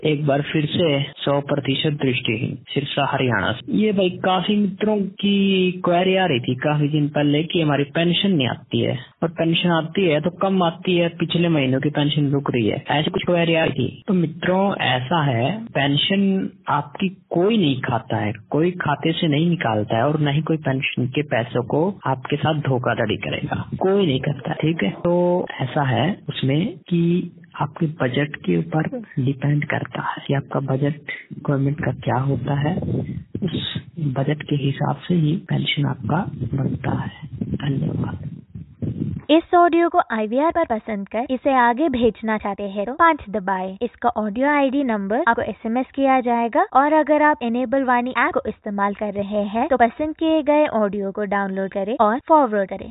एक बार फिर से 100% दृष्टिहीन सिरसा हरियाणा से। ये भाई काफी मित्रों की क्वेरी आ रही थी काफी दिन पहले कि हमारी पेंशन नहीं आती है और पेंशन आती है तो कम आती है, पिछले महीनों की पेंशन रुक रही है, ऐसी कुछ क्वेरी आ रही थी। तो मित्रों ऐसा है, पेंशन आपकी कोई नहीं खाता है, कोई खाते से नहीं निकालता है और न ही कोई पेंशन के पैसों को आपके साथ धोखाधड़ी करेगा, कोई नहीं करता। ठीक है, तो ऐसा है उसमें कि आपके बजट के ऊपर डिपेंड करता है कि आपका बजट गवर्नमेंट का क्या होता है, उस बजट के हिसाब से ही पेंशन आपका बनता है। धन्यवाद। इस ऑडियो को IVR पर पसंद कर इसे आगे भेजना चाहते हैं तो 5 दबाएं। इसका ऑडियो ID नंबर आपको SMS किया जाएगा और अगर आप इनेबल वाणी ऐप को इस्तेमाल कर रहे हैं तो पसंद किए गए ऑडियो को डाउनलोड करें और फॉरवर्ड करें।